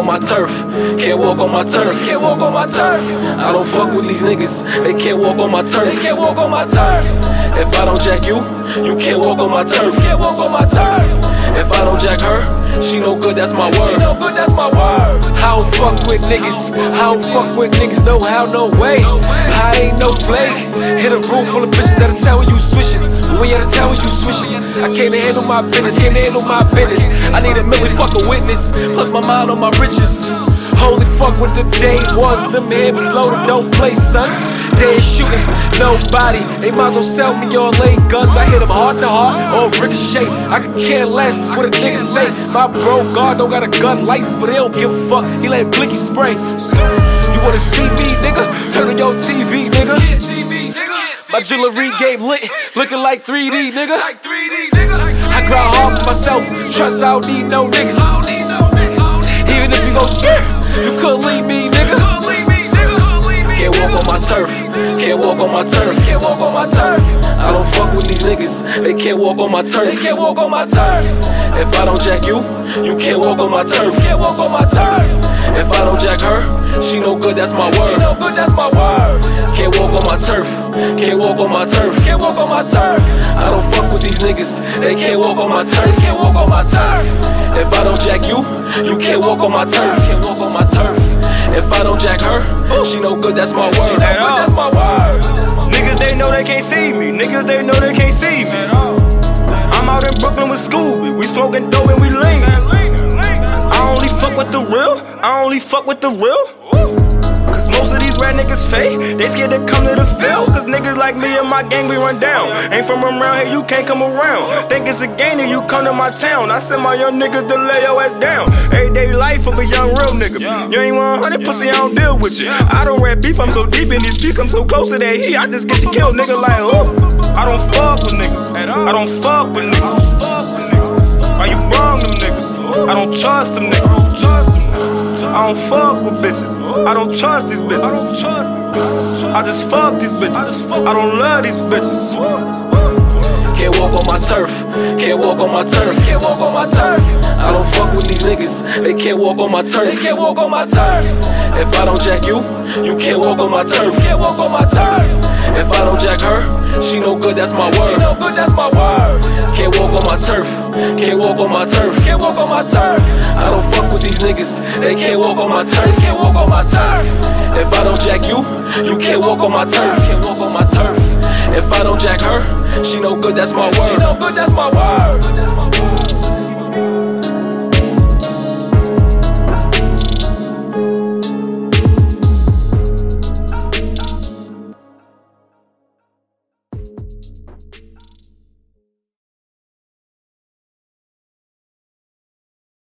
on my turf. Can't walk on my turf. Can't walk on my turf. I don't fuck with these niggas. They can't walk on my turf. They can't walk on my turf. If I don't jack you, you can't walk on my turf. Can't walk on my turf. If I don't jack her, she no good, that's my word. She no good, that's my word. I don't fuck with niggas. I don't fuck with niggas, no how, no way. I ain't no flake. Hit a room full of bitches out of town when you swishes. When you out of town when you swishes. I came to handle my business, came to handle my business. I need a million fucking witness, plus my mind on my riches. Holy fuck what the day was. Them heads loaded, don't play, son. They ain't shooting nobody. They might as well sell me all late guns. I hit them heart to heart or ricochet. I could care less what a nigga say. My bro guard don't got a gun license, but he don't give a fuck. He let Blicky spray. You wanna see me, nigga? Turn on your TV, nigga. My jewelry game lit, looking like 3D, nigga. I grind hard for myself. Trust I don't need no niggas. Even if you go scared, you couldn't leave me, nigga. Can't walk on my turf. Can't walk on my turf. Can't walk on my turf. I don't fuck with these niggas. They can't walk on my turf. They can't walk on my turf. If I don't jack you, you can't walk on my turf. Can't walk on my turf. If I don't jack her, she no good, that's my word. She no good, that's my word. Can't walk on my turf. Can't walk on my turf. Can't walk on my turf. I don't fuck with these niggas. They can't walk on my turf. Can't walk on my turf. If I don't jack you, you can't walk on my turf. Can't walk on my turf. If I don't jack her, she no good, that's my word. She no good, that's my word. Niggas, they know they can't see me. Niggas, they know they can't see me. I'm out in Brooklyn with Scooby. We smoking dope and we lean. I only fuck with the real. I only fuck with the real. Cause most of these rap niggas fake. They scared to come to the field. Cause niggas like me and my gang, we run down. Ain't from around here, you can't come around. Think it's a game if you come to my town. I send my young niggas to lay your ass down. Everyday life of a young real nigga. You ain't 100, pussy, I don't deal with you. I don't rap beef, I'm so deep in these streets. I'm so close to that heat, I just get you killed, nigga, like, oh. I don't fuck with niggas. I don't fuck with niggas. Why you wrong them niggas? I don't trust them niggas. I don't fuck with bitches. I don't trust these bitches. I just fuck these bitches. I don't love these bitches. Can't walk on my turf. Can't walk on my turf. Can't walk on my turf. I don't fuck with these niggas. They can't walk on my turf. They can't walk on my turf. If I don't jack you, you can't walk on my turf. Can't walk on my turf. If I don't jack her, she no good, that's my word. She no good, that's my word. Can't walk on my turf. Can't walk on my turf. Can't walk on my turf. I don't fuck with these niggas. They can't walk on my turf. Can't walk on my turf. If I don't jack you, you can't walk on my turf. Can't walk on my turf. If I don't jack her, she no good, that's my word. She no good, that's my word.